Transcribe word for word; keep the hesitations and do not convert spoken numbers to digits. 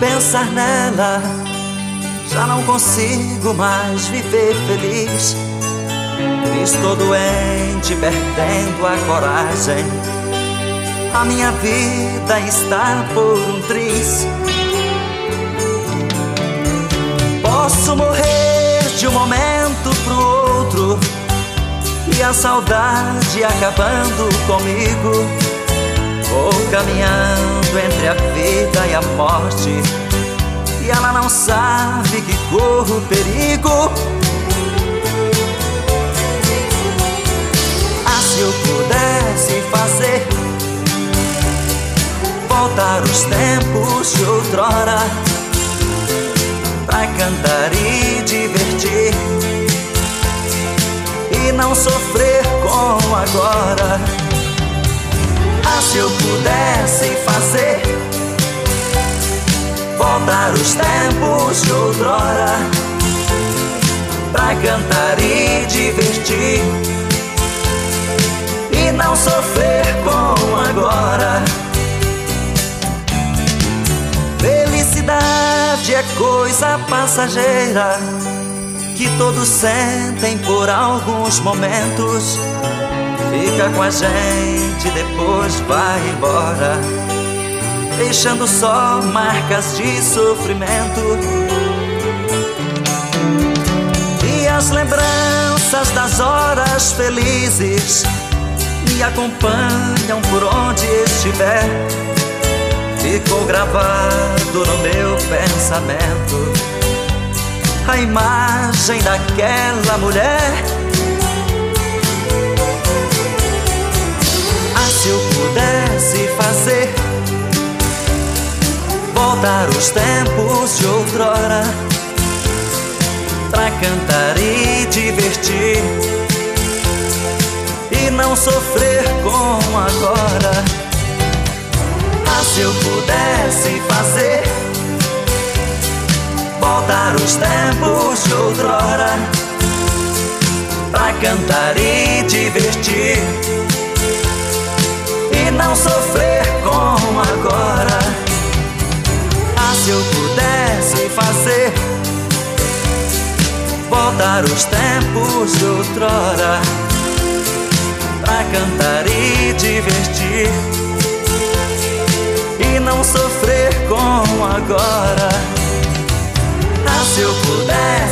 pensar nela, já não consigo mais viver feliz. Estou doente, perdendo a coragem. A minha vida está por um triz. Posso morrer de um momento pro outro, e a saudade acabando comigo. Vou caminhando entre a vida e a morte, e ela não sabe que corro perigo. Ah, se eu pudesse fazer voltar os tempos de outrora, pra cantar e divertir, e não sofrer como agora. Ah, se eu pudesse fazer voltar os tempos de outrora, pra cantar e divertir, e não sofrer como agora. Felicidade é coisa passageira, que todos sentem por alguns momentos. Fica com a gente, depois vai embora, deixando só marcas de sofrimento. E as lembranças das horas felizes me acompanham por onde estiver. Ficou gravado no meu pensamento a imagem daquela mulher. Ah, se eu pudesse fazer voltar os tempos de outrora, pra cantar e divertir, e não sofrer como agora. Ah, se eu pudesse fazer voltar os tempos de outrora, pra cantar e divertir, e não sofrer como agora. Ah, se eu pudesse fazer voltar os tempos de outrora, pra cantar e divertir, e não sofrer como agora. Ah, se eu pudesse